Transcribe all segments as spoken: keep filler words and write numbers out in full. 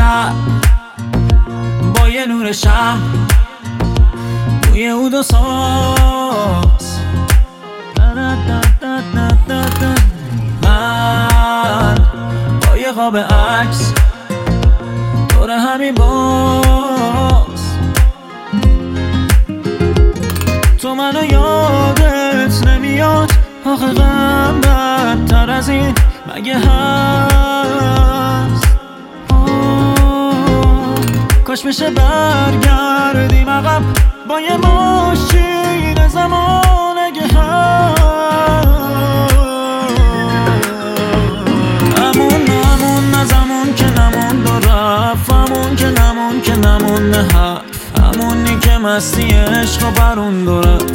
شب با یه نور شب روی اود و ساز من با یه قاب عکس دور همین باز تو منو یادت نمیاد آخه غم بدتر از این مگه هست؟ کاش بشه برگردیم عقب با یه ماشین زمان اگه هست همون همون از همون که نمون دو رفت همون که نمون که نمون نه حرف همونی که مستی عشق و برون دو رفت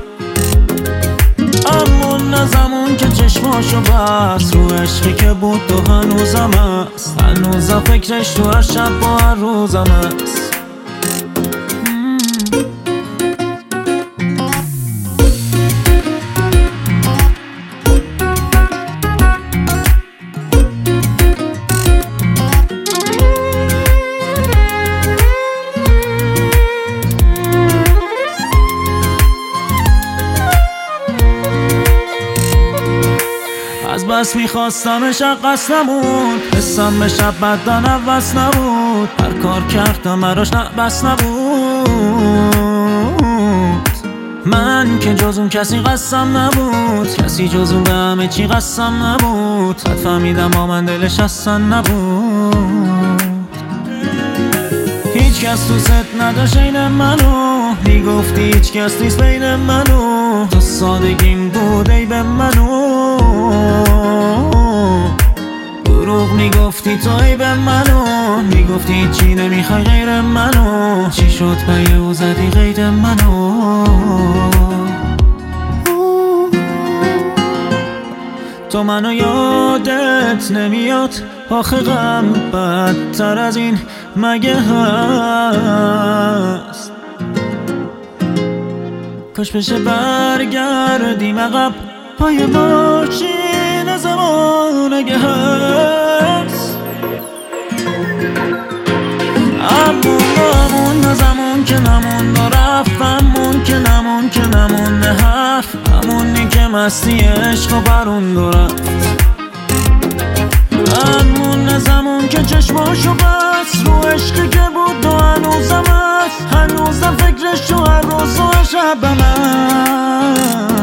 همون از همون که چشماشو بست رو عشقی که بود تو هنوزم هست هنوزم فکرش تو هر شب با هر روزم هست از بس میخواستمش قصد نبود حسم به شب بدن عوض نبود هر کار کردم براش بس نبود من که جز اون کسی قسم نبود کسی جز اون به همه چی قسم نبود حد فهمیدم با من دلش اصلا نبود هیچ کس دوست نداشت این منو میگفتی هیچ کس نیست بین منو تو سادگیم بود ای به منو دروغ میگفتی تو ای به منو میگفتی چی نمیخوای غیر منو چی شد به او زدی غیر منو تو منو یادت نمیاد آخه غم بدتر از این مگه هست کاش بشه برگردیم عقب پای ماشین زمان اگه هست همون همون از همون که نمون و رفت همون که نمون که نمون نه حرف همونی که مستی عشق و برون دو رفت همون از همون که چشماشو بست رو عشقی که بود و هنوزم هست هنوزم فکرش تو هر روز و شبم هست